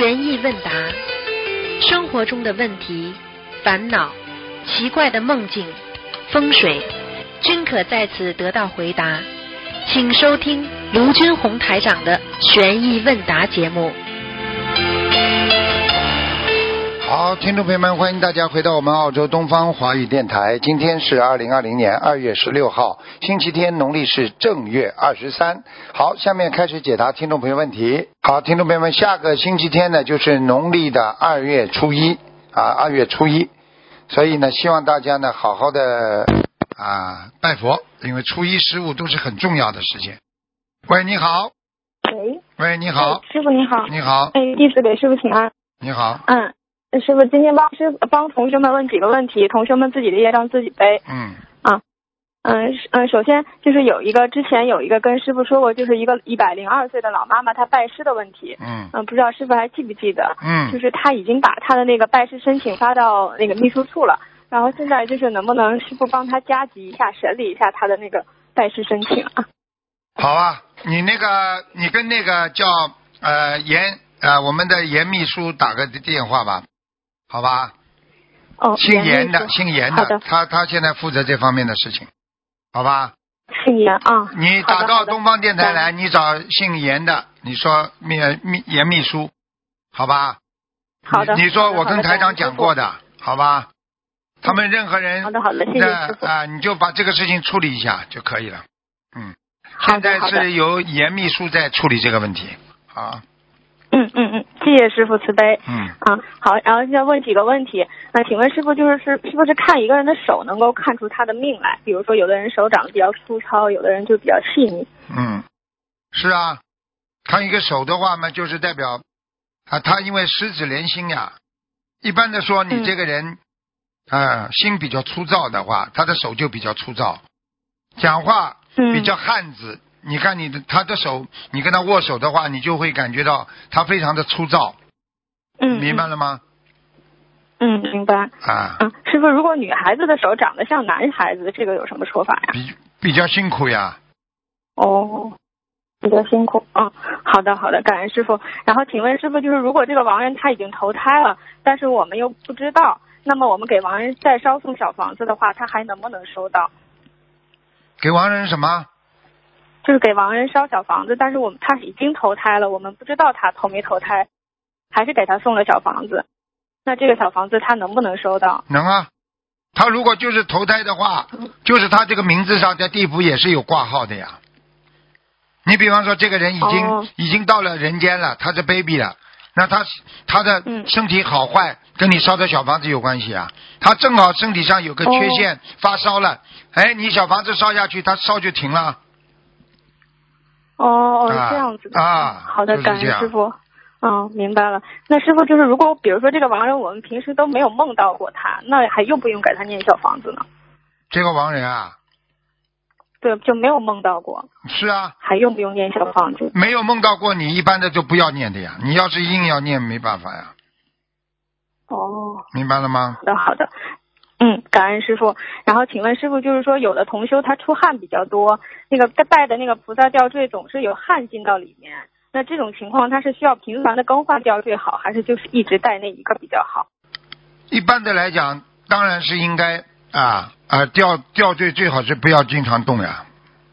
悬疑问答，生活中的问题、烦恼、奇怪的梦境、风水，均可在此得到回答。请收听卢军红台长的悬疑问答节目。 好，听众朋友们，欢迎大家回到我们澳洲东方华语电台。今天是2020年2月16号，星期天，农历是正月23。好，下面开始解答听众朋友问题。好，听众朋友们，下个星期天呢就是农历的2月初一啊，2月初一，所以呢，希望大家呢好好的拜佛，因为初一十五都是很重要的事情。喂，你好。喂，你好。 师傅你好。 你好。 弟子给师傅请安。 你好。 师傅今天帮同学们问几个问题，同学们自己的业障自己背。首先就是之前有一个跟师傅说过，就是一个102岁的老妈妈她拜师的问题。不知道师傅还记不记得？就是她已经把她的那个拜师申请发到那个秘书处了，然后现在就是能不能师傅帮她加急一下，审理一下她的那个拜师申请啊？ 好啊，你跟那个叫我们的严秘书打个电话吧，好吧？姓严的，他现在负责这方面的事情，好吧？ 姓严啊。 你打到东方电台来，你找姓严的，你说严秘书，好吧？ 好的。 你说我跟台长讲过的，好吧？他们任何人， 好的，谢谢师傅。 你就把这个事情处理一下就可以了。现在是由严秘书在处理这个问题。好。 谢谢师傅慈悲。好，然后再问几个问题。那请问师傅，是不是看一个人的手能够看出他的命来？比如说有的人手长得比较粗糙，有的人就比较细腻。 是啊，看一个手的话嘛，就是代表他因为十指连心呀。一般的说，你这个人心比较粗糙的话，他的手就比较粗糙，讲话比较汉子。你看他的手，你跟他握手的话，你就会感觉到他非常的粗糙。明白了吗？ 明白。师傅，如果女孩子的手长得像男孩子，这个有什么说法呀？ 比较辛苦呀。 比较辛苦。好的，感恩师傅。然后请问师傅，就是如果这个亡人他已经投胎了，但是我们又不知道，那么我们给亡人再烧送小房子的话，他还能不能收到？ 给亡人什么？ 就是给亡人烧小房子，但是他已经投胎了，我们不知道他投没投胎，还是给他送了小房子。那这个小房子他能不能收到？ 能啊，他如果就是投胎的话，就是他这个名字上在地府也是有挂号的呀。你比方说这个人已经到了人间了，他是 baby 了，那他的身体好坏跟你烧的小房子有关系啊。他正好身体上有个缺陷，发烧了，你小房子烧下去，他烧就停了。 这样子的。好的，感恩师傅。明白了。那师傅，就是如果比如说这个亡人我们平时都没有梦到过他，那还用不用给他念小房子呢？ 这个亡人啊？ 对，就没有梦到过。是啊。还用不用念小房子？ 没有梦到过，你一般的就不要念的呀。你要是硬要念，没办法呀。明白了吗？ 好的。感恩师傅。然后请问师傅，就是说有的同修他出汗比较多，那个带的那个菩萨吊坠总是有汗进到里面，那这种情况他是需要频繁的更换吊坠好，还是就是一直带那一个比较好？ 一般的来讲，当然是应该吊坠最好是不要经常动呀。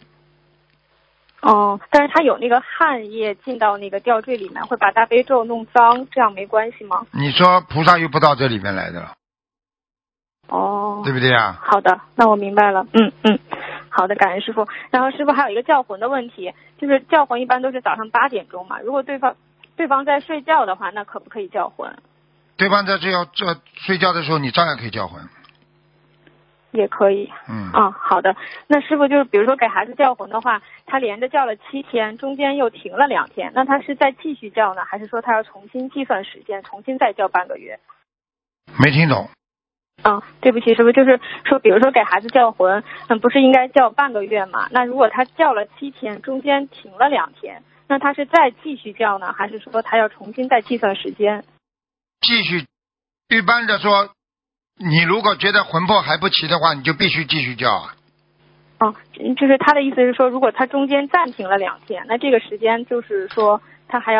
但是他有那个汗液进到那个吊坠里面，会把大悲咒弄脏，这样没关系吗？ 你说菩萨又不到这里面来的了。对不对呀？ 好的，那我明白了。好的，感恩师傅。然后师傅还有一个叫魂的问题，就是叫魂一般都是早上8点钟嘛，如果对方在睡觉的话，那可不可以叫魂？ 对方在睡觉的时候，你照样可以叫魂。 也可以。好的。那师傅就是比如说给孩子叫魂的话，他连着叫了7天，中间又停了2天，那他是再继续叫呢，还是说他要重新计算时间，重新再叫半个月？ 没听懂。 对不起，师傅，就是说，比如说给孩子叫魂，不是应该叫半个月嘛？那如果他叫了7天，中间停了2天，那他是再继续叫呢，还是说他要重新再计算时间？ 继续。一般的说，你如果觉得魂魄还不齐的话，你就必须继续叫啊。 就是他的意思是说，如果他中间暂停了2天，那这个时间就是说他还要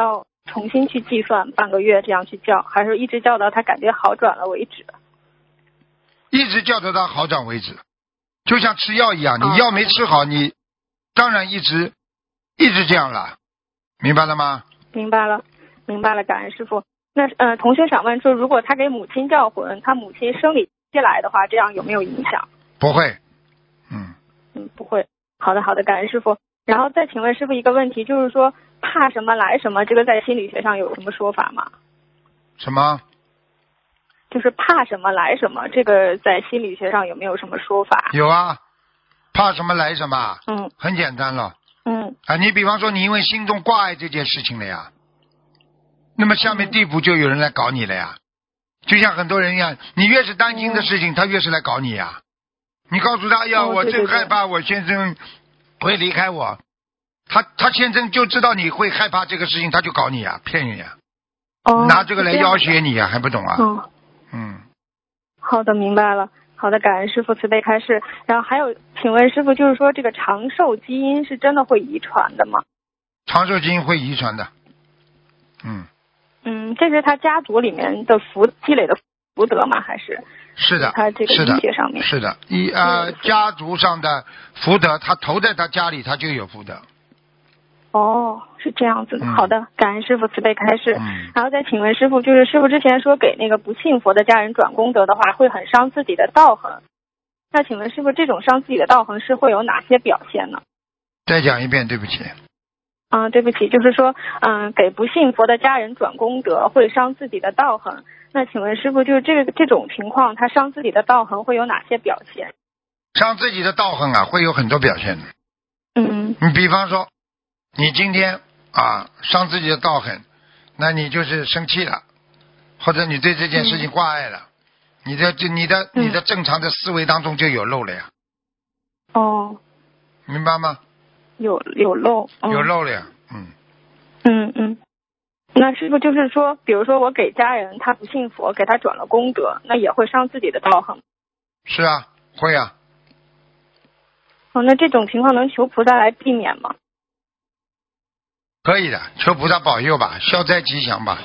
重新去计算半个月这样去叫，还是一直叫到他感觉好转了为止？ 一直叫到他好转为止，就像吃药一样，你药没吃好，你当然一直这样了，明白了吗？ 明白了，感恩师傅。那同学想问说，如果他给母亲叫魂，他母亲生理期来的话，这样有没有影响？ 不会。 不会。好的，感恩师傅。然后再请问师傅一个问题，就是说怕什么来什么，这个在心理学上有什么说法吗？ 什么？ 就是怕什么来什么，这个在心理学上有没有什么说法？ 有啊，怕什么来什么。很简单了。你比方说你因为心中挂碍这件事情了呀，那么下面地府就有人来搞你了呀。就像很多人一样，你越是担心的事情，他越是来搞你呀。你告诉他呀，我真害怕我先生会离开我，他先生就知道你会害怕这个事情，他就搞你呀，骗你呀。拿这个来要挟你呀，还不懂啊？ 好的，明白了。好的，感恩师傅慈悲开示。然后还有，请问师傅，就是说这个长寿基因是真的会遗传的吗？ 长寿基因会遗传的。 这是他家族里面的积累的福德吗？还是？ 是的， 他这个医学上面是的，家族上的福德，他投在他家里，他就有福德。 是这样子的。好的，感恩师傅慈悲开示。然后再请问师傅，就是师傅之前说给那个不信佛的家人转功德的话，会很伤自己的道行。那请问师傅，这种伤自己的道行是会有哪些表现呢？ 再讲一遍，对不起。 对不起，就是说，给不信佛的家人转功德会伤自己的道行。那请问师傅，就是这种情况，他伤自己的道行会有哪些表现？ 伤自己的道行啊，会有很多表现的。你比方说，你今天伤自己的道行，那你就是生气了，或者你对这件事情挂碍了，你的正常的思维当中就有漏了呀。明白吗？ 有漏。 有漏了呀。 那师傅就是说，比如说我给家人他不信佛，给他转了功德，那也会伤自己的道行。 是啊，会啊。 那这种情况能求菩萨来避免吗？ 可以的，求菩萨保佑吧，消灾吉祥吧。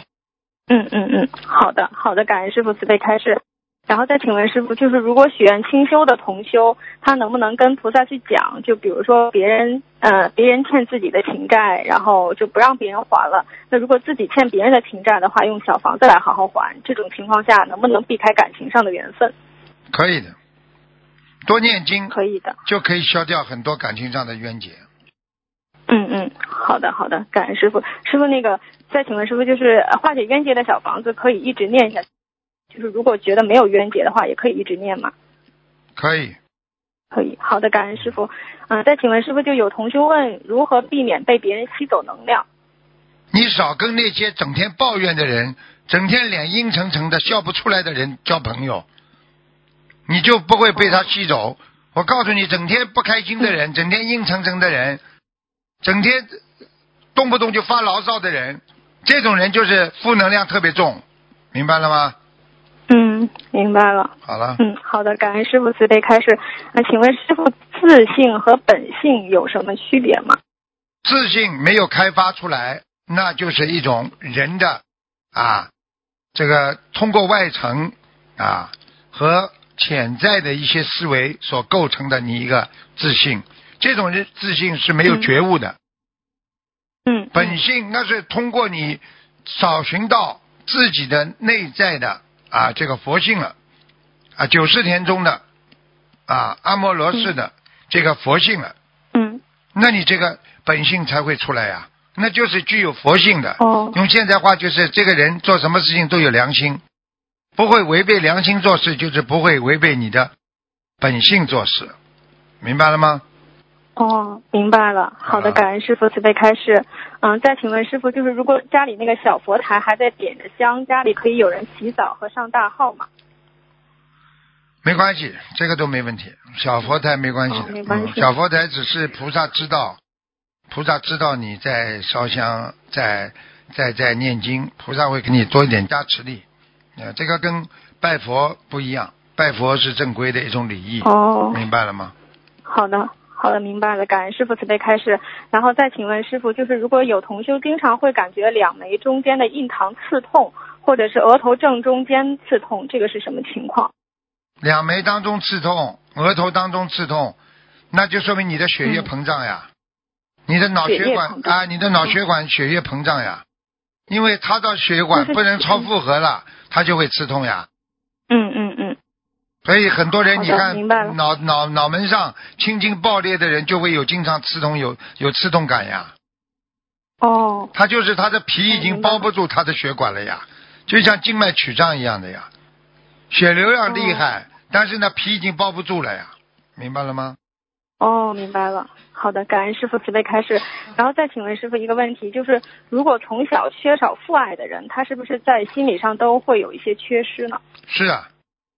好的，感恩师傅慈悲开示。然后再请问师傅，就是如果许愿清修的同修，他能不能跟菩萨去讲，就比如说别人欠自己的情债，然后就不让别人还了，那如果自己欠别人的情债的话，用小房子来好好还，这种情况下能不能避开感情上的缘分？可以的，多念经可以的，就可以消掉很多感情上的冤结。好的，感恩师傅。师傅那个再请问师傅，就是化解冤结的小房子可以一直念下去，就是如果觉得没有冤结的话，也可以一直念吗？可以。好的，感恩师傅。再请问师傅，就有同学问如何避免被别人吸走能量？你少跟那些整天抱怨的人，整天脸阴沉沉的笑不出来的人交朋友，你就不会被他吸走。我告诉你，整天不开心的人，整天阴沉沉的人，整天动不动就发牢骚的人，这种人就是负能量特别重，明白了吗？明白了。好了。好的，感恩师傅慈悲开示。请问师傅，自性和本性有什么区别吗？自性没有开发出来，那就是一种人的这个通过外层和潜在的一些思维所构成的你一个自性，这种自性是没有觉悟的。本性那是通过你找寻到自己的内在的这个佛性了九世田中的阿摩罗氏的这个佛性了。那你这个本性才会出来呀，那就是具有佛性的。用现在话就是这个人做什么事情都有良心，不会违背良心做事，就是不会违背你的本性做事，明白了吗？明白了。好的，感恩师父慈悲开示。再请问师父，就是如果家里那个小佛台还在点着香，家里可以有人洗澡和上大号吗？没关系，这个都没问题。小佛台没关系的。没关系。小佛台只是菩萨知道你在烧香，在念经，菩萨会给你多一点加持力。这个跟拜佛不一样，拜佛是正规的一种礼仪。明白了吗？好的， 好的，明白了，感恩师父慈悲开示。然后再请问师父，就是如果有同修经常会感觉两眉中间的印堂刺痛，或者是额头正中间刺痛，这个是什么情况？ 两眉当中刺痛，额头当中刺痛，那就说明你的血液膨胀呀，你的脑血管啊，你的脑血管血液膨胀呀，因为它到血管不能超负荷了，它就会刺痛呀。所以很多人你看脑门上青筋爆裂的人就会有经常刺痛，有刺痛感呀。 哦， 他就是他的皮已经包不住他的血管了呀，就像静脉曲张一样的呀，血流量厉害，但是呢皮已经包不住了呀，明白了吗？ 哦，明白了。好的，感恩师父慈悲开示。然后再请问师父一个问题，就是如果从小缺少父爱的人，他是不是在心理上都会有一些缺失呢？ 是啊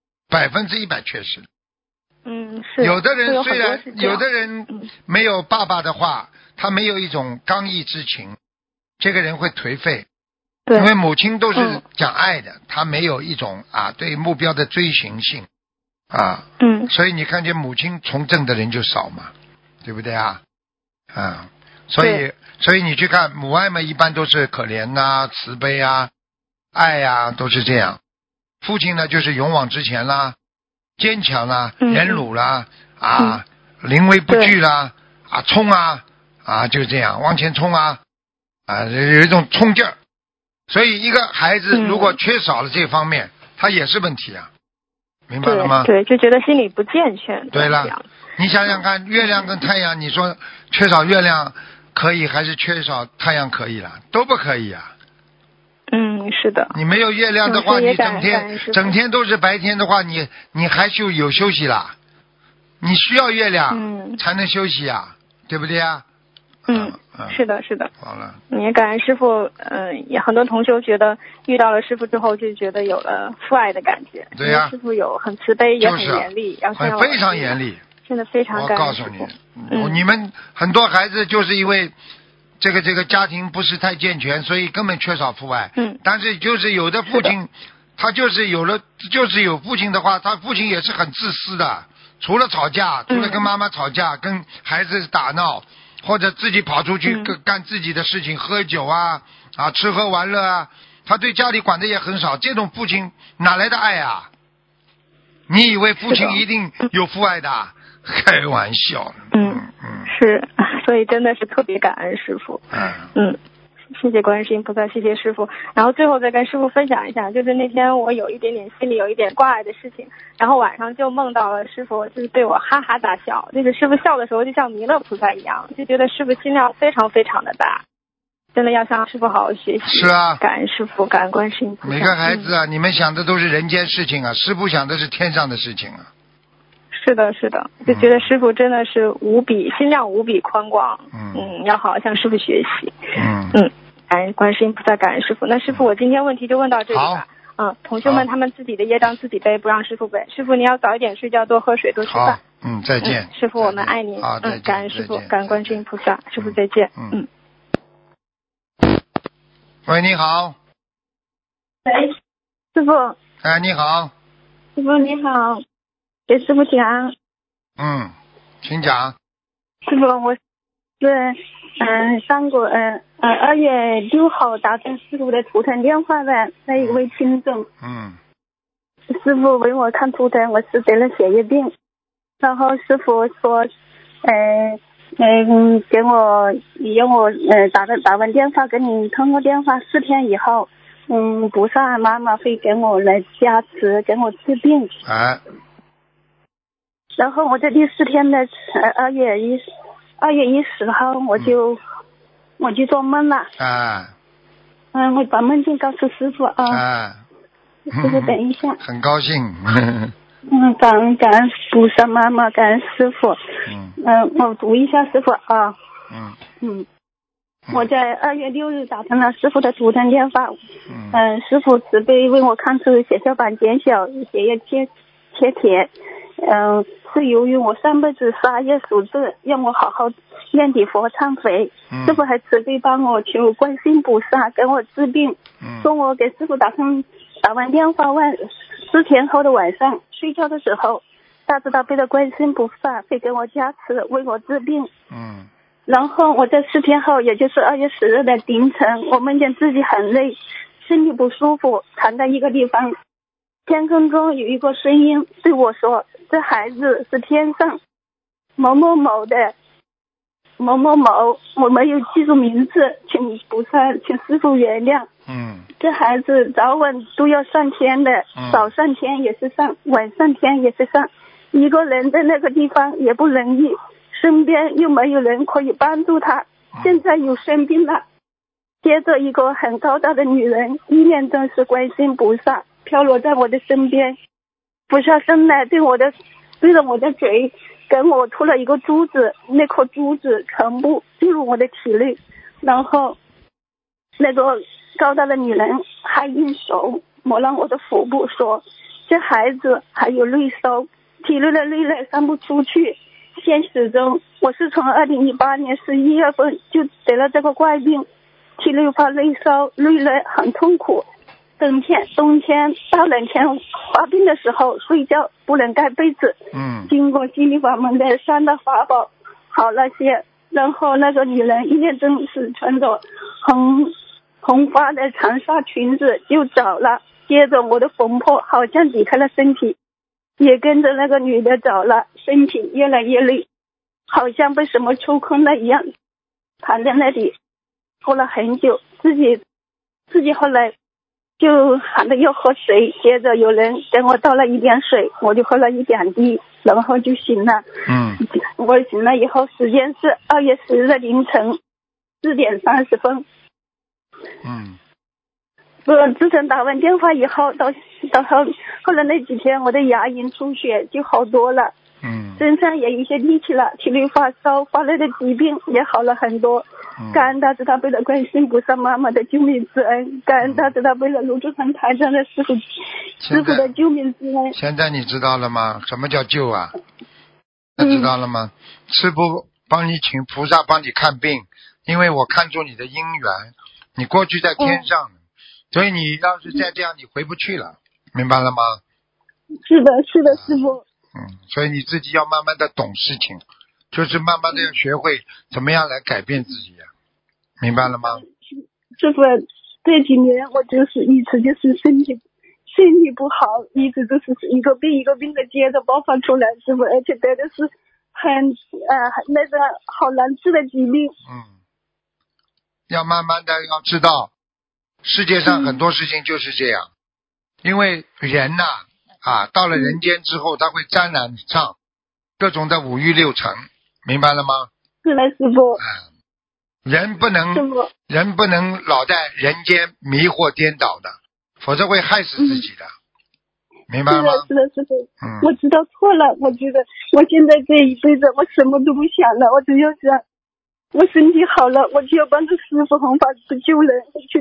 ，100%缺失。 是。 有的人虽然有的人没有爸爸的话，他没有一种刚毅之情，这个人会颓废。对。因为母亲都是讲爱的，他没有一种对目标的追寻性所以你看见母亲从政的人就少嘛，对不对啊？所以你去看母爱嘛，一般都是可怜慈悲爱都是这样。父亲呢就是勇往直前啦，坚强啦，忍辱啦临危不惧啦冲就是这样往前冲有一种冲劲儿。所以一个孩子如果缺少了这方面，他也是问题明白了吗？ 对，就觉得心理不健全。 对了，你想想看，月亮跟太阳，你说缺少月亮可以还是缺少太阳可以了？都不可以是的。 你没有月亮的话，你整天都是白天的话，你还有休息啦？你需要月亮才能休息对不对是的，是的。 好了。 也感恩师父，也很多同修觉得遇到了师父之后就觉得有了父爱的感觉。 对呀。 师父有很慈悲，也很严厉， 非常严厉。 真的非常感恩。 我告诉你，你们很多孩子就是因为这个家庭不是太健全，所以根本缺少父爱。但是就是有的父亲，他就是有父亲的话，他父亲也是很自私的，除了吵架，除了跟妈妈吵架，跟孩子打闹，或者自己跑出去干自己的事情，喝酒吃喝玩乐他对家里管的也很少。这种父亲哪来的爱你以为父亲一定有父爱的？开玩笑。 是，所以真的是特别感恩师父。谢谢观世音菩萨，谢谢师父。然后最后再跟师父分享一下，就是那天我有一点点心里有一点挂碍的事情，然后晚上就梦到了师父，就是对我哈哈大笑，就是师父笑的时候就像弥勒菩萨一样，就觉得师父心量非常非常的大，真的要向师父好好学习。 是感恩师父，感恩观世音菩萨。 每个孩子你们想的都是人间事情师父想的是天上的事情是的，是的，就觉得师父真的是心量无比宽广。要好好向师父学习。感恩观世音菩萨，感恩师父。那师父，我今天问题就问到这里吧。同学们他们自己的业障自己背，不让师父背。师父你要早一点睡觉，多喝水，多吃饭。 再见。 师父我们爱您。感恩师父，感恩观世音菩萨。师父再见。 喂，你好。 喂，师父。 你好。 师父你好，给师父请安。 请讲。 师父，我是2月6号打通师父的图腾电话的那一位听众。师父为我看图腾，我是得了血液病，然后师父说给我让我打完电话给你，通过电话4天以后菩萨妈妈会给我来加持，给我治病。然后我在第4天的2月10号我就做梦了。我把梦境告诉师父师父等一下。 很高兴。 感恩菩萨妈妈，感恩师父。我读一下师父我在2月6日打通了师父的图腾电话。师父慈悲为我看出血小板减小，血液缺铁。是由于我上辈子杀业属这，让我好好念礼佛忏悔。师父还慈悲帮我求观世音菩萨给我治病。说我给师父打完电话问4天后的晚上睡觉的时候， 大慈大悲的观世音菩萨会给我加持，为我治病。然后我在4天后，也就是2月10日的凌晨，我梦见自己很累，身体不舒服，躺在一个地方，天空中有一个声音对我说：“这孩子是天上某某某的某某某，我没有记住名字，请菩萨，请师父原谅。这孩子早晚都要上天的，早上天也是上，晚上天也是上。一个人在那个地方也不容易，身边又没有人可以帮助他，现在又生病了。”接着一个很高大的女人，意念中是观世音菩萨，飘落在我的身边。菩萨生来对着我的嘴，给我吐了一个珠子，那颗珠子全部进入我的体内，然后那个高大的女人还用手摸了我的腹部，说：“这孩子还有内收，体内的内来散不出去。现实中我是从2018年11月份就得了这个怪病，体内发内收，内来很痛苦。冬天大冷天发病的时候，睡觉不能盖被子。经过心理法门的3大法宝好了些。然后那个女人意念中是穿着红花的长纱裙子就走了。接着我的魂魄好像离开了身体，也跟着那个女的走了，身体越来越累，好像被什么抽空了一样，躺在那里喝了很久，自己后来就喊着要喝水，接着有人给我倒了一点水，我就喝了一点滴，然后就醒了。我醒了以后，时间是2月10日的凌晨4点30分。自从打完电话以后，到后来那几天，我的牙龈出血就好多了。身上也有一些力气了，体内发烧发热的疾病也好了很多。感恩大慈大悲的观世音菩萨妈妈的救命之恩，感恩大慈大悲的卢珠恒台上的师父的救命之恩。 现在你知道了吗？什么叫救啊？知道了吗？师父帮你请菩萨帮你看病，因为我看出你的姻缘，你过去在天上，所以你要是再这样，你回不去了，明白了吗？ 是的，师父。 所以你自己要慢慢的懂事情，就是慢慢的要学会怎么样来改变自己，明白了吗？ 师父，这几年我就是一直就是身体不好，一直都是一个病一个病的接着爆发出来，师父，而且得的是很那个好难治的疾病。 要慢慢的要知道，世界上很多事情就是这样，因为人呐到了人间之后，他会沾染上各种的五欲六尘，明白了吗？ 是的，师父。 人不能老在人间迷惑颠倒的，否则会害死自己的，明白吗？ 是的，师父。我知道错了，我觉得我现在这一辈子我什么都不想了，我只要想我身体好了，我就要帮助师父弘法去救人，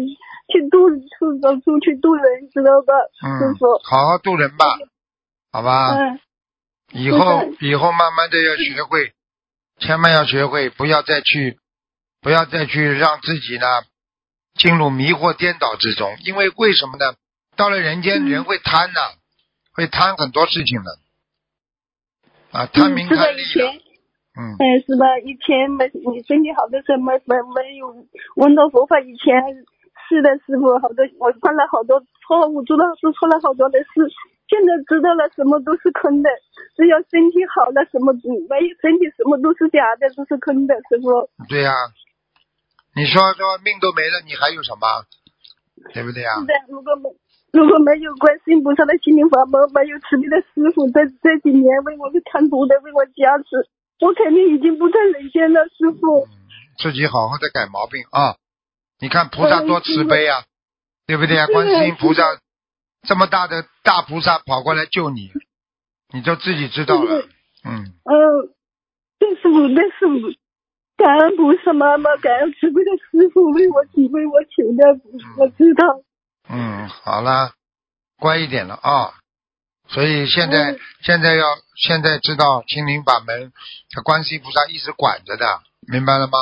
出去渡人，知道吧？师父， 好好渡人吧，好吧？以后慢慢的要学会，千万要学会，不要再去让自己呢进入迷惑颠倒之中，因为为什么呢？到了人间，人会贪的，会贪很多事情的，贪名贪利的。 是吧？以前你身体好的时候没有闻到佛法，以前是的，师父，好多我犯了好多错误，做了好多的事，现在知道了什么都是空的，只要身体好了，什么没有身体什么都是假的，都是空的，师父。对呀，你说命都没了，你还有什么？对不对呀？ 是的，如果没有观世音菩萨的心灵法门，没有慈悲的师父在这几年为我看图的，为我加持，我肯定已经不在人间了，师父。 自己好好的改毛病啊！你看菩萨多慈悲啊，对不对啊？观世音菩萨这么大的大菩萨跑过来救你，你就自己知道了。 对师父，感恩菩萨妈妈，感恩慈悲的师父为我求的，我知道。 好了，乖一点了啊！所以现在知道心灵法门，观世音菩萨一直管着的，明白了吗？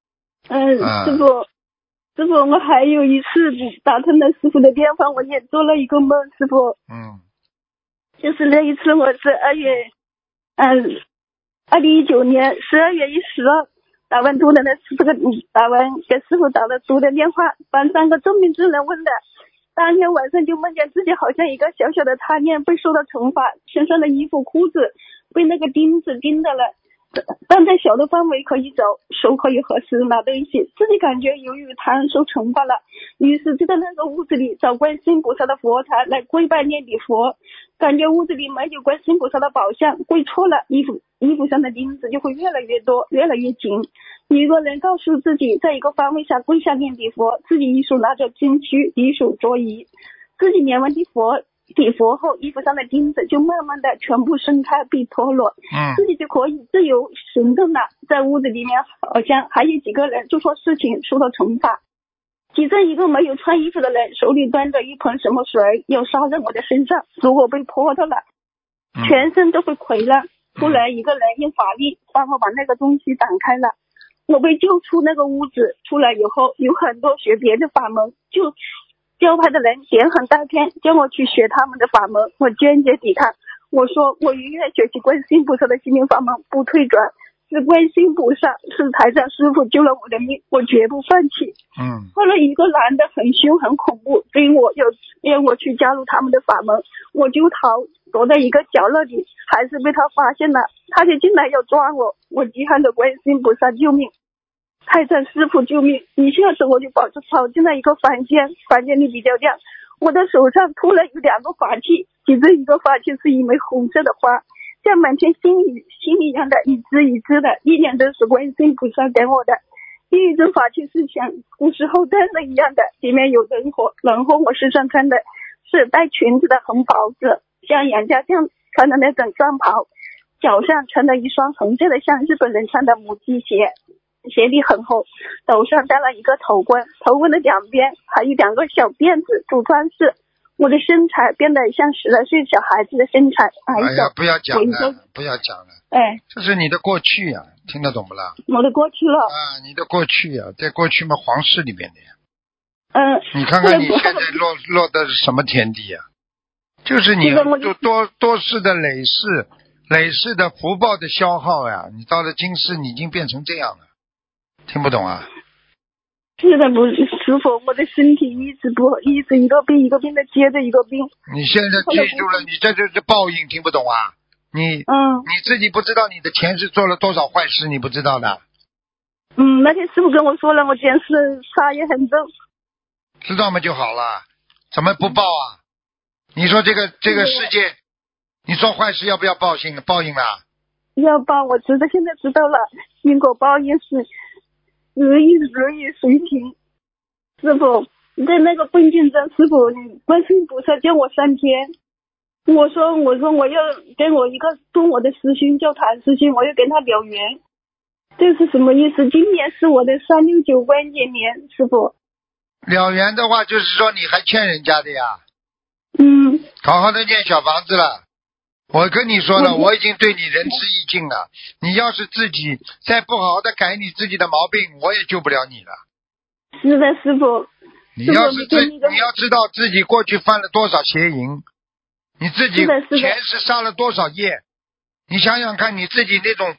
师父，我还有一次打通了师父的电话，我也做了一个梦，师父。就是那一次我是2月 2019年12月10号打完给师傅打了图的电话，帮3个证明证人问的。当天晚上就梦见自己好像一个小小的贪念被受到惩罚，身上的衣服裤子被那个钉子钉的了，但在小的范围可以走，手可以合适拿东西，自己感觉由于贪受惩罚了，于是就在那个屋子里找观世音菩萨的佛台来跪拜念礼佛，感觉屋子里没有观世音菩萨的宝像，跪错了，衣服上的钉子就会越来越多，越来越紧。一个人告诉自己在一个方位下跪下念礼佛，自己一手拿着经区，一手作揖，自己念完礼佛后，衣服上的钉子就慢慢的全部伸开被脱落，自己就可以自由行动了。在屋子里面好像还有几个人做错事情受到惩罚，其中一个没有穿衣服的人手里端着一盆什么水要烧在我的身上，如果被泼到了全身都会溃烂。突然一个人用法力帮我把那个东西挡开了，我被救出那个屋子，出来以后有很多学别的法门，就教派的人点很大片叫我去学他们的法门，我坚决抵抗。我说我永远学习观世音菩萨的心灵法门，不退转，是观世音菩萨是台长师傅救了我的命，我绝不放弃。后来一个男的很凶很恐怖，追我要我去加入他们的法门，我就逃，躲在一个角落里，还是被他发现了，他就进来要抓我，我急喊着观世音菩萨救命，太上师父救命！一下子我就跑进了一个房间里比较亮，我的手上突然有2个法器，其中一个法器是一枚红色的花，像满天星一样的一支一支的，一年都是观世音菩萨给我的。另一种法器是像古时候灯笼一样的，里面有人火，然后我身上穿的是带裙子的红袍子，像杨家将穿的那种战袍，脚上穿了一双红色的像日本人穿的母鸡鞋，鞋底很厚，头上戴了一个头冠，头冠的两边还有2个小辫子做装饰。我的身材变得像12岁小孩子的身材， 不要讲了，这是你的过去呀，听得懂不啦？ 我的过去了你的过去呀，在过去嘛，皇室里面的呀。你看看你现在落的是什么天地呀？就是你多世的累世的福报的消耗呀，你到了今世你已经变成这样了，听不懂啊？ 是的，师傅，我的身体一直一个病一个病的接着一个病。你现在记住了，你这就是报应，听不懂啊？你自己不知道你的前世做了多少坏事，你不知道的。 那天师傅跟我说了，我前世杀业很重。 知道吗就好了，怎么不报啊？你说这个世界，你做坏事要不要报应啦？ 要报，我现在知道了，因果报应是日益随情。师傅，在那个梦境中，师傅，观世音菩萨叫我3天，我说我要跟我一个跟我的师兄叫谭师兄，我要跟他了缘，这是什么意思？今年是我的369关键年，师傅。 了缘的话，就是说你还欠人家的呀。好好的念小房子了。我跟你说了，我已经对你仁慈义尽了。你要是自己再不好好的改你自己的毛病，我也救不了你了。 是的，师傅。 你要知道自己过去犯了多少邪淫，你自己前世杀了多少业，你想想看你自己那种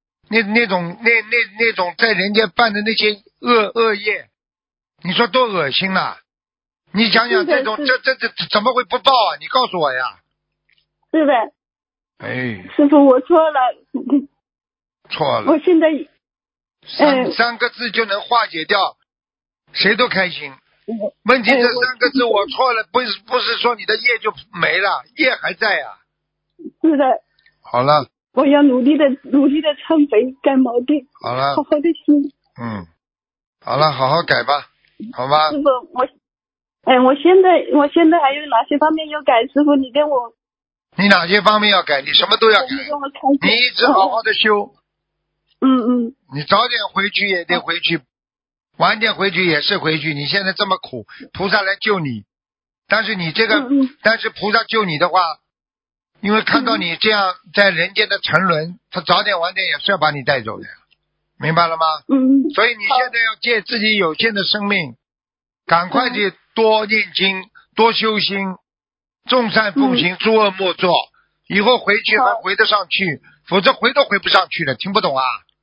在人间办的那些恶业，你说多恶心啊！你想想这种这怎么会不报啊？你告诉我呀。 是的。师傅，我错了。 错了。 我现在 3个字就能化解掉，谁都开心。问题这3个字我错了，不是说你的业就没了，业还在呀。 是的。 好了。 我要努力的忏悔改毛病。 好了。 好好的心。 好了，好好改吧，好吧。 师傅，我现在还有哪些方面要改？师傅，你跟我。 你哪些方面要改？你什么都要改。你一直好好的修。你早点回去也得回去，晚点回去也是回去。你现在这么苦，菩萨来救你，但是你这个，但是菩萨救你的话，因为看到你这样在人间的沉沦，他早点晚点也是要把你带走的，明白了吗？所以你现在要借自己有限的生命，赶快去多念经，多修心，众善奉行，诸恶莫作， 以后回去还回得上去，否则回都回不上去了，听不懂啊？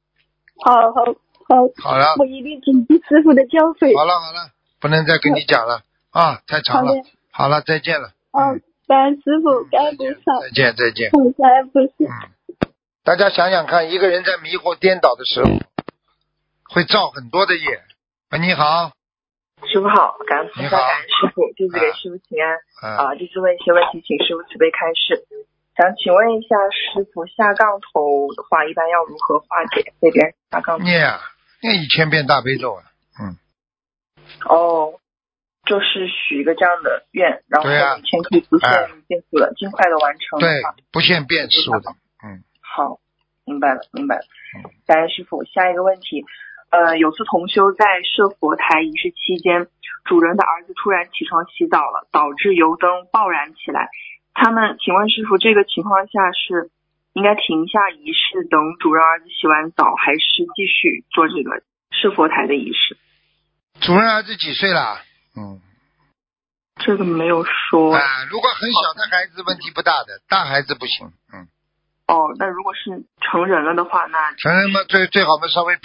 好了， 我一定谨记师傅的教诲。 好了，不能再跟你讲了啊，太长了。好了，再见了。 感恩师傅，感恩菩萨。 再见。 感恩菩萨。 大家想想看，一个人在迷惑颠倒的时候，会造很多的业。你好。 师傅好，感恩菩萨，感恩师傅，弟子给师傅请安。弟子问一些问题，请师傅慈悲开示。想请问一下师傅，下杠头的话，一般要如何化解？那边下杠头念1000遍大悲咒啊。 就是许一个这样的愿，然后每天可以不限变数的，尽快的完成。 对，不限变数的。 好，明白了。感恩师傅。下一个问题，有次同修在设佛台仪式期间，主人的儿子突然起床洗澡了，导致油灯爆燃起来。请问师傅，这个情况下是应该停下仪式，等主人儿子洗完澡，还是继续做这个设佛台的仪式？ 主人儿子几岁了？ 这个没有说。 如果很小的孩子问题不大的，大孩子不行。 那如果是成人了的话，那成人嘛，最好嘛，稍微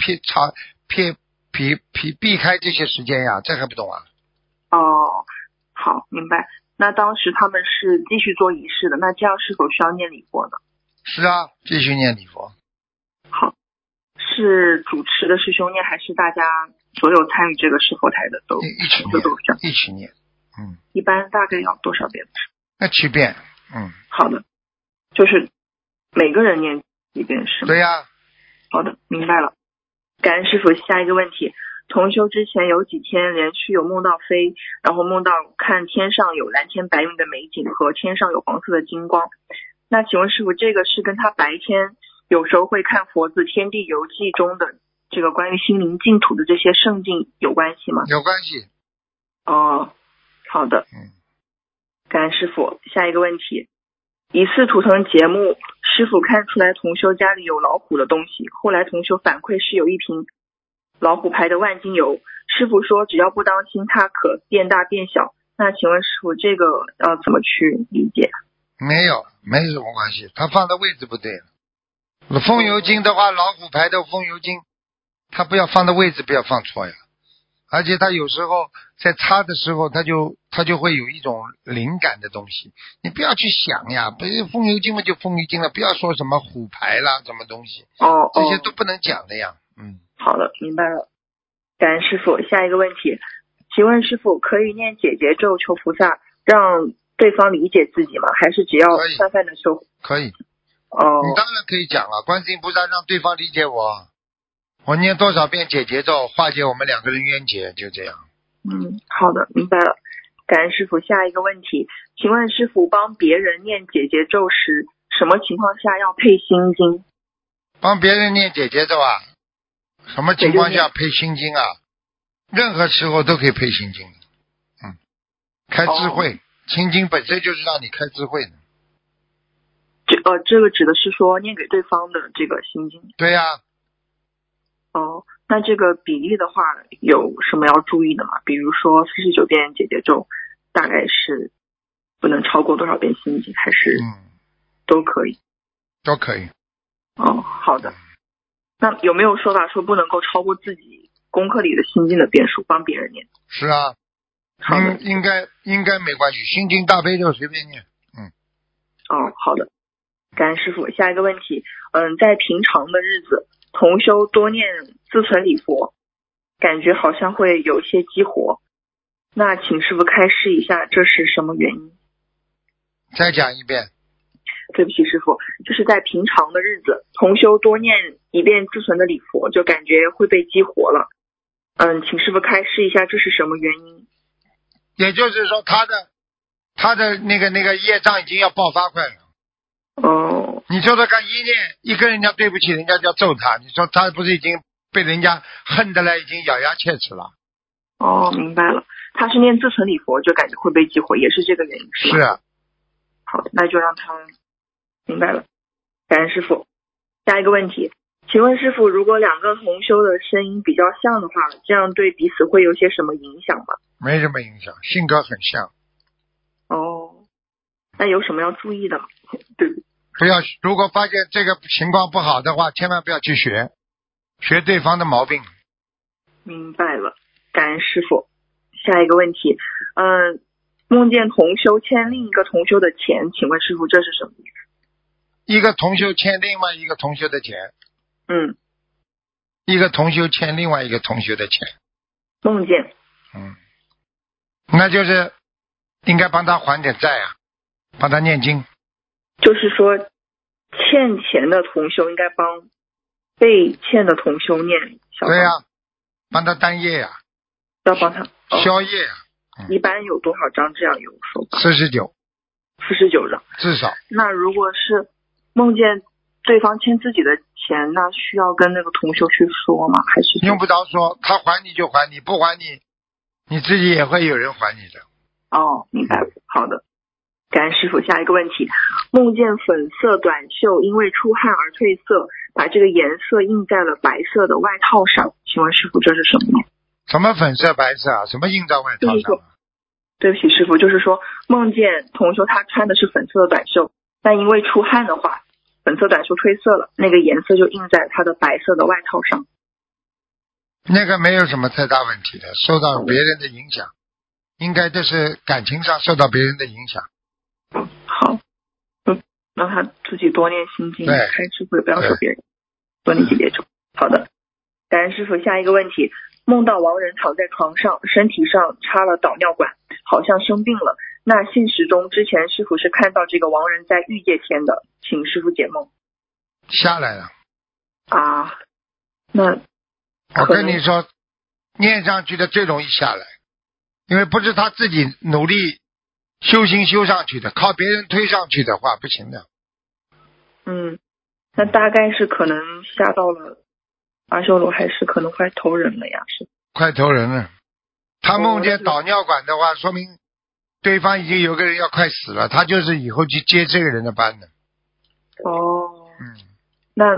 避开这些时间呀，这还不懂啊？ 好，明白。那当时他们是继续做仪式的，那这样是否需要念礼佛呢？ 是啊，继续念礼佛。 好，是主持的师兄念，还是大家所有参与这个设佛台的都一起念？ 一般大概要多少遍？ 那7遍。 好的，就是每个人念一遍是吗？ 对呀。 好的，明白了。感恩师傅。下一个问题，同修之前有几天连续有梦到飞，然后梦到看天上有蓝天白云的美景和天上有黄色的金光。那请问师傅，这个是跟他白天有时候会看佛子《天地游记》中的这个关于心灵净土的这些圣境有关系吗？ 有关系。 好的。感恩师傅。下一个问题，一次图腾节目，师傅看出来同修家里有老虎的东西，后来同修反馈是有一瓶老虎牌的万金油，师傅说只要不当心它可变大变小。那请问师傅，这个要怎么去理解？ 没什么关系，它放的位置不对了。风油精的话，老虎牌的风油精，它不要放的位置不要放错呀。而且它有时候在擦的时候，它就会有一种灵感的东西，你不要去想呀，不是风油精嘛就风油精了，不要说什么虎牌啦什么东西，这些都不能讲的呀。 好的，明白了。感恩师傅。下一个问题，请问师傅，可以念解结咒求菩萨让对方理解自己吗？还是只要泛泛的说？ 可以。你当然可以讲了，观世音菩萨让对方理解我念多少遍解结咒化解我们2个人冤结，就这样。 好的，明白了。感恩师傅。下一个问题，请问师傅，帮别人念解结咒时，什么情况下要配心经？ 帮别人念解结咒啊？什么情况下配心经啊？任何时候都可以配心经。开智慧，心经本身就是让你开智慧的。 这个指的是说念给对方的这个心经。 对呀。 那这个比例的话有什么要注意的吗？比如说49遍解结咒大概是不能超过多少遍心经，还是都可以？ 都可以。 好的。那有没有说法说不能够超过自己功课里的心经的遍数帮别人念？ 是啊。应该没关系，心经大悲咒随便念。 好的。感恩师傅。下一个问题，在平常的日子同修多念自存礼佛，感觉好像会有一些激活，那请师傅开示一下这是什么原因？ 再讲一遍。 对不起师傅，就是在平常的日子同修多念一遍自存的礼佛，就感觉会被激活了。请师傅开示一下这是什么原因？ 也就是说他的那个业障已经要爆发快了。你说他看一跟人家对不起，人家就要揍他，你说他不是已经被人家恨得来已经咬牙切齿了？ 明白了。他是念自存礼佛就感觉会被激活，也是这个原因是吗？ 是啊。 好的，那就让他明白了。感恩师傅。下一个问题，请问师傅，如果2个同修的声音比较像的话，这样对彼此会有些什么影响吗？ 没什么影响，性格很像。 那有什么要注意的吗？对， 不要，如果发现这个情况不好的话，千万不要去学对方的毛病。 明白了，感恩师傅。下一个问题，梦见同修欠另一个同修的钱，请问师傅这是什么意思？ 一个同修欠另外一个同修的钱。一个同修欠另外一个同修的钱。 梦见。 那就是应该帮他还点债啊，帮他念经。 就是说，欠钱的同修应该帮被欠的同修念小房子。 对呀，帮他担业呀， 要帮他消业呀。 一般有多少张这样有说法？49张， 至少。 那如果是梦见对方欠自己的钱，那需要跟那个同修去说吗？还是用不着说，他还你就还你，不还你，你自己也会有人还你的。 明白了。好的，感恩师傅。下一个问题，梦见粉色短袖因为出汗而褪色，把这个颜色印在了白色的外套上，请问师傅这是什么？ 什么粉色白色啊？什么印在外套上？ 对不起师傅，就是说梦见同修他穿的是粉色的短袖，但因为出汗的话，粉色短袖褪色了，那个颜色就印在他的白色的外套上。 那个没有什么太大问题的，受到别人的影响，应该这是感情上受到别人的影响。 好，让他自己多念心经，开智慧，不要说别人，多念几遍咒。好的，感恩师傅。下一个问题，梦到亡人躺在床上，身体上插了导尿管，好像生病了。那现实中之前师傅是看到这个亡人在欲界天的，请师傅解梦。 下来了那我跟你说，念上去的最容易下来，因为不是他自己努力修行修上去的，靠别人推上去的话不行的。 那大概是可能下到了阿修罗，还是可能快投人了呀？是快投人了。他梦见导尿管的话，说明对方已经有个人要快死了，他就是以后去接这个人的班的。 那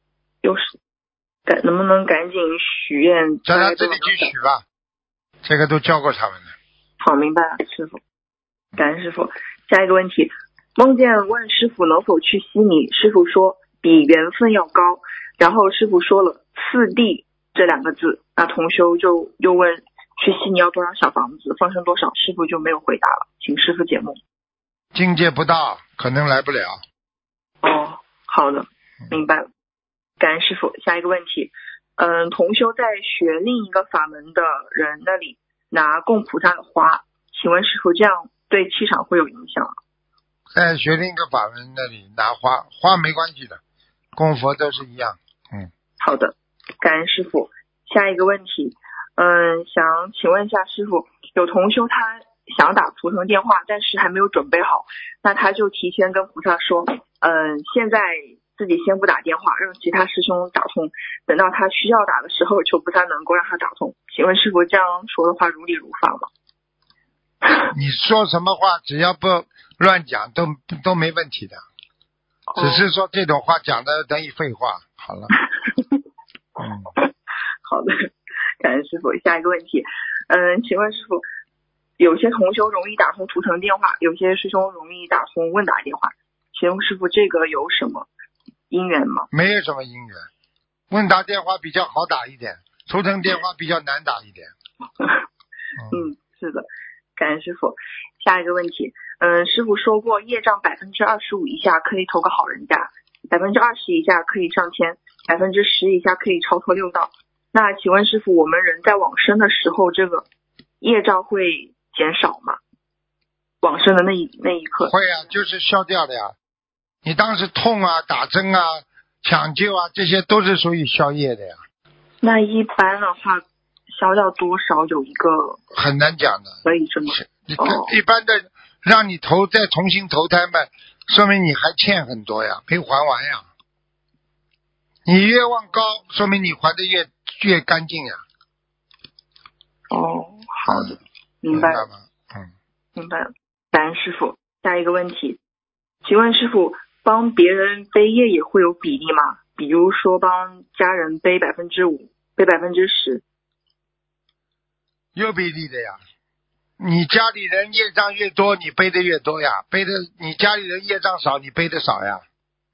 能不能赶紧许愿？ 叫他自己去许吧，这个都教过他们的。 好，明白了，师傅。感恩师傅。下一个问题，梦见问师傅能否去悉尼，师傅说比缘分要高，然后师傅说了次第这2个字，那同修就又问去悉尼要多少小房子，放生多少，师傅就没有回答了，请师傅解梦。 境界不到，可能来不了。 好的，明白了。感恩师傅。下一个问题，同修在学另一个法门的人那里拿供菩萨的花，请问师傅这样对气场会有影响？ 在学另一个法门那里拿花没关系的，供佛都是一样。 好的，感恩师傅。下一个问题，想请问一下师傅，有同修他想打图腾电话，但是还没有准备好，那他就提前跟菩萨说，现在自己先不打电话，让其他师兄打通，等到他需要打的时候，求菩萨能够让他打通。请问师傅这样说的话如理如法吗？ 你说什么话只要不乱讲都没问题的，只是说这种话讲的等于废话。好了。 好的，感恩师傅。下一个问题，请问师傅，有些同修容易打通图腾电话，有些师兄容易打通问答电话，请问师傅这个有什么因缘吗？ 没有什么因缘，问答电话比较好打一点，图腾电话比较难打一点。 是的，感恩师傅。下一个问题，师傅说过业障25%以下可以投个好人家，20%以下可以上天，10%以下可以超脱六道。那请问师傅，我们人在往生的时候，这个业障会减少吗？往生的那一刻会啊，就是消掉的呀。你当时痛啊、打针啊、抢救啊，这些都是属于消业的呀。 那一般的话消掉多少有一个很难讲的， 所以这么一般的让你再重新投胎嘛，说明你还欠很多呀，没还完呀。你越往高，说明你还的越干净呀。 好的，明白了。明白了。感恩师傅。下一个问题，请问师傅，帮别人背业也会有比例吗？比如说帮家人背5%，背10%。 有比例的呀，你家里人业障越多，你背的越多呀；你家里人业障少，你背的少呀。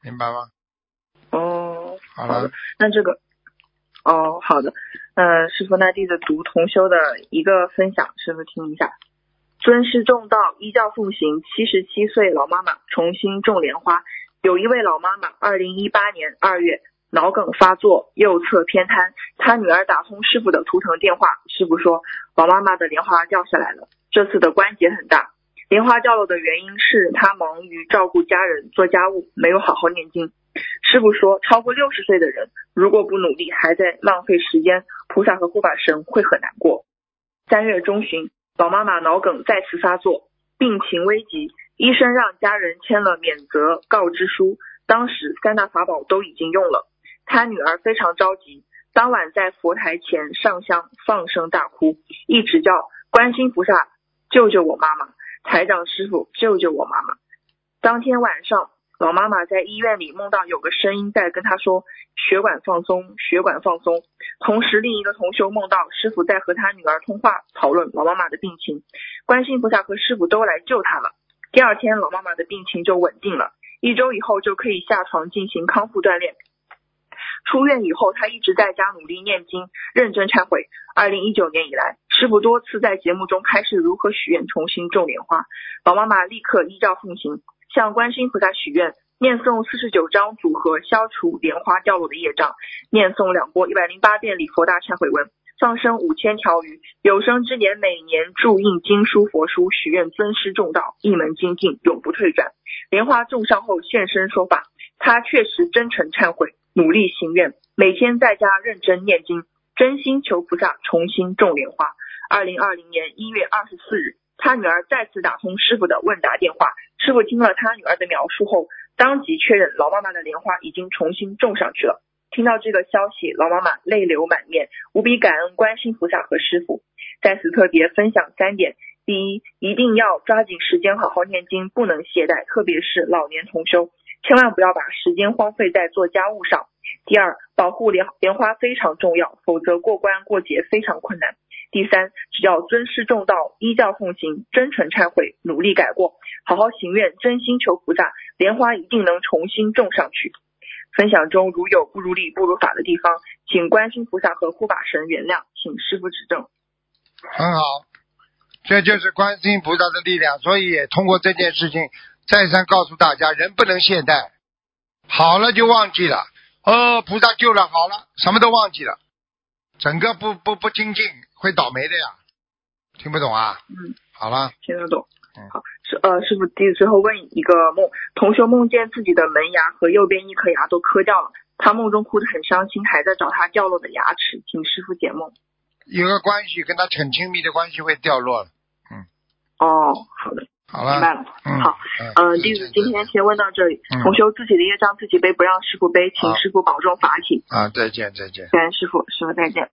明白吗？ 哦， 好了， 那这个，哦，好的，师傅，那弟子读同修的一个分享，师傅听一下。尊师重道，依教奉行，77岁老妈妈重新种莲花。有一位老妈妈2018年2月脑梗发作，右侧偏瘫，她女儿打通师傅的图腾电话，师傅说老妈妈的莲花掉下来了，这次的关节很大。莲花掉落的原因是她忙于照顾家人做家务，没有好好念经。师傅说超过60岁的人如果不努力还在浪费时间，菩萨和护法神会很难过。3月中旬，老妈妈脑梗再次发作，病情危急，医生让家人签了免责告知书，当时3大法宝都已经用了。她女儿非常着急，当晚在佛台前上香放声大哭，一直叫观世音菩萨救救我妈妈，台长师傅救救我妈妈。当天晚上，老妈妈在医院里梦到有个声音在跟她说血管放松，血管放松。同时另一个同修梦到师傅在和他女儿通话，讨论老妈妈的病情，观世音菩萨和师傅都来救她了。第二天老妈妈的病情就稳定了，1周以后就可以下床进行康复锻炼。出院以后，她一直在家努力念经，认真忏悔。2019年以来，师傅多次在节目中开示如何许愿重新种莲花，老妈妈立刻依照奉行，向观世音菩萨许愿，念诵49章组合消除莲花掉落的业障，念诵2波108遍礼佛大忏悔文，放生5000条鱼，有生之年每年注印经书佛书，许愿尊师重道，一门精进，永不退转。莲花种上后现身说法，他确实真诚忏悔，努力行愿，每天在家认真念经，真心求菩萨重新种莲花。2020年1月24日，他女儿再次打通师傅的问答电话，师傅听了他女儿的描述后，当即确认老妈妈的莲花已经重新种上去了。听到这个消息，老妈妈泪流满面，无比感恩观世音菩萨和师傅。在此特别分享3点：第一，一定要抓紧时间好好念经，不能懈怠，特别是老年同修，千万不要把时间荒废在做家务上。第二，保护莲花非常重要，否则过关过节非常困难。第三，只要尊师重道，依教奉行，真诚忏悔，努力改过，好好行愿，真心求菩萨，莲花一定能重新种上去。分享中如有不如理不如法的地方，请观世音菩萨和护法神原谅，请师父指正。 很好，这就是观世音菩萨的力量。所以也通过这件事情再三告诉大家，人不能懈怠，好了就忘记了，菩萨救了，好了什么都忘记了，整个不精进会倒霉的呀。听不懂啊？好了， 听得懂。好，师傅，弟子最后问一个梦，同修梦见自己的门牙和右边1颗牙都磕掉了，他梦中哭得很伤心，还在找他掉落的牙齿，请师傅解梦。 有个关系，跟他很亲密的关系会掉落了。 哦，好的， 好了， 明白了。好，弟子今天先问到这里，同修自己的业障自己背，不让师傅背，请师傅保重法体。 再见。 感恩师傅，师傅再见。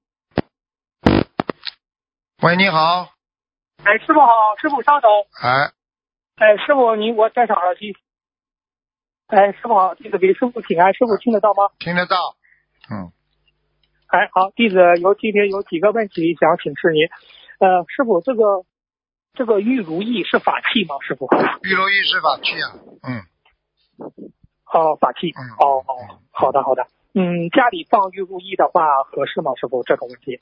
喂，你好。 师傅好，师傅稍等。师傅我戴上耳机。师傅好，弟子给师傅请安，师傅听得到吗？ 听得到。 好，弟子今天有几个问题想请示您。师傅，这个玉如意是法器吗？师傅？ 玉如意是法器啊。 法器。好的。家里放玉如意的话合适吗？师傅，这种问题。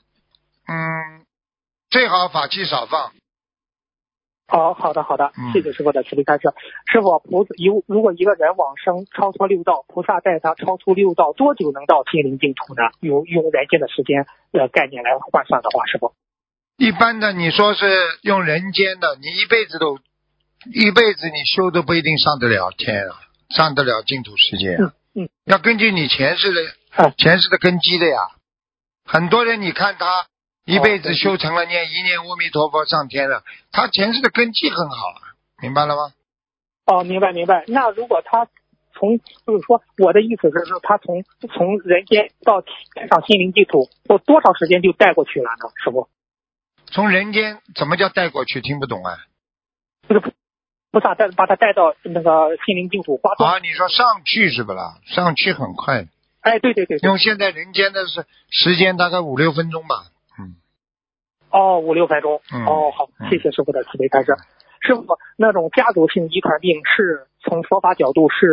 最好法器少放。 好的，谢谢师傅的慈悲开示。师傅，如果一个人往生超脱6道，菩萨带他超出6道，多久能到心灵净土呢？用人间的时间概念来换算的话，师傅。 一般的你说是用人间的，你一辈子你修都不一定上得了天啊，上得了净土世界啊。要根据你前世的根基的呀。很多人你看他一辈子修成了念一念阿弥陀佛上天了，他前世的根基很好啊，明白了吗？ 明白。那如果他就是说我的意思是他从人间到天上心灵净土，多少时间就带过去了呢？师傅？ 从人间怎么叫带过去？听不懂啊。 就是菩萨把他带到那个心灵净土花多。 你说上去是不啦？上去很快。 对。 用现在人间的时间大概5-6分钟吧。 5-6分钟。好，谢谢师傅的慈悲开示。师傅，那种家族性遗传病是从佛法角度是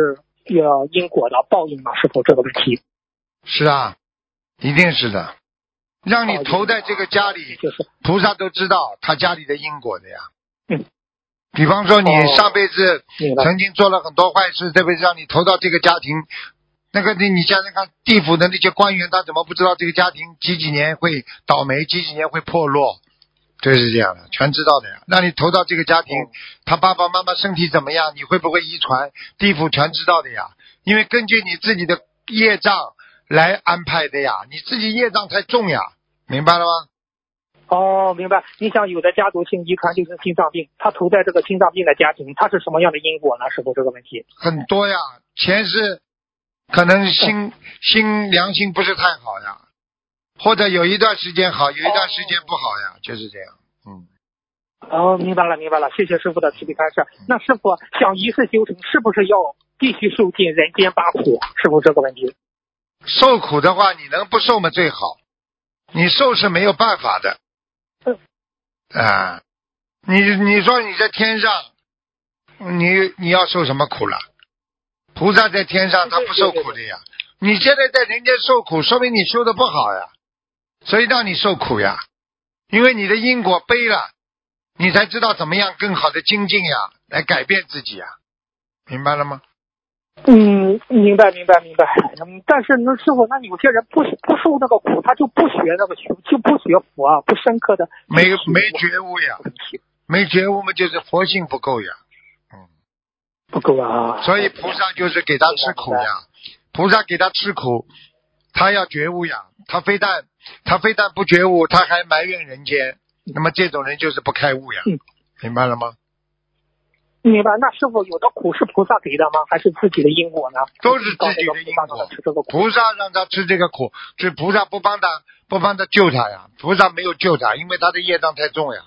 因果的报应吗？师傅，这个问题？ 是啊，一定是的。让你投在这个家里，菩萨都知道他家里的因果的呀。比方说你上辈子曾经做了很多坏事，这辈子让你投到这个家庭，那个你想想看，地府的那些官员他怎么不知道这个家庭几年会倒霉，几年会破落？就是这样的，全知道的呀。让你投到这个家庭，他爸爸妈妈身体怎么样，你会不会遗传，地府全知道的呀。因为根据你自己的业障来安排的呀，你自己业障太重呀，明白了吗？ 明白。你想有的家族性遗传就是心脏病，他投在这个心脏病的家庭，他是什么样的因果呢？师傅，这个问题很多呀，前世可能心良心不是太好呀，或者有一段时间好，有一段时间不好呀，就是这样。 明白了，谢谢师傅的慈悲开示。那师傅想一世修成，是不是要必须受尽人间八苦？师傅，这个问题。 受苦的话，你能不受吗？最好。你受是没有办法的。你说你在天上，你要受什么苦了？菩萨在天上他不受苦的呀。你现在在人间受苦，说明你修的不好呀，所以让你受苦呀。因为你的因果背了，你才知道怎么样更好的精进呀，来改变自己呀，明白了吗？ 明白。但是那师傅，那有些人不受那个苦，他就不学那个就不学佛啊，不深刻的没觉悟呀，没觉悟嘛，就是佛性不够呀。 不够啊。 所以菩萨就是给他吃苦呀，菩萨给他吃苦，他要觉悟呀。他非但不觉悟，他还埋怨人间，那么这种人就是不开悟呀。明白了吗？ 明白。那师傅，有的苦是菩萨给的吗？还是自己的因果呢？ 都是自己的因果。菩萨让他吃这个苦，是菩萨不帮他救他呀。菩萨没有救他，因为他的业障太重呀。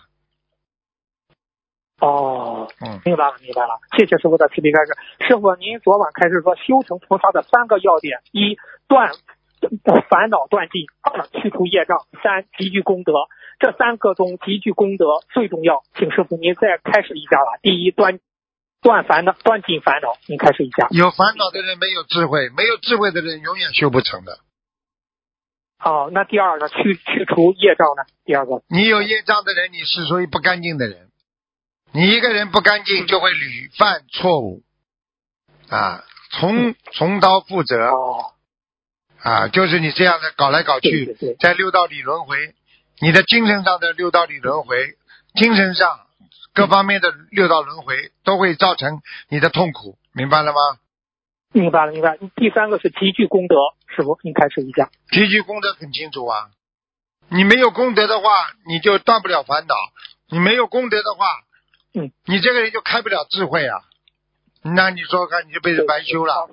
明白了。谢谢师傅的慈悲开示。师傅，您昨晚开始说修成菩萨的3个要点：一、断烦恼断尽；2、去除业障；3、积聚功德。这3个中积聚功德最重要，请师傅您再开始一下吧。第一，断尽烦恼，您开始一下。 有烦恼的人没有智慧，没有智慧的人永远修不成的。 那第二呢？去除业障呢？第二个， 你有业障的人，你是属于不干净的人。你一个人不干净，就会屡犯错误重蹈覆辙就是你这样的搞来搞去，在六道里轮回，你的精神上的六道里轮回，精神上各方面的六道轮回都会造成你的痛苦，明白了吗？ 明白了。第3个是积聚功德，师傅您开始一下。 积聚功德很清楚啊，你没有功德的话，你就断不了烦恼；你没有功德的话，你这个人就开不了智慧啊。那你说看，你就被人白修了。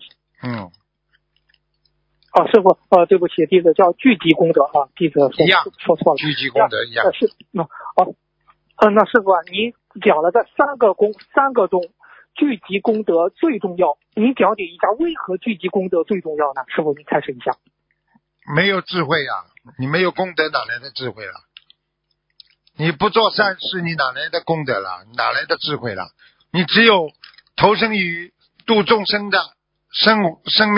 师傅，对不起，弟子叫聚集功德啊，弟子说错了。 聚集功德一样。 那师傅您讲了这3个中，聚集功德最重要，您讲解一下为何聚集功德最重要呢？师傅您开始一下。 没有智慧呀，你没有功德哪来的智慧了？你不做善事，你哪来的功德了？哪来的智慧了？你只有投身于度众生的生命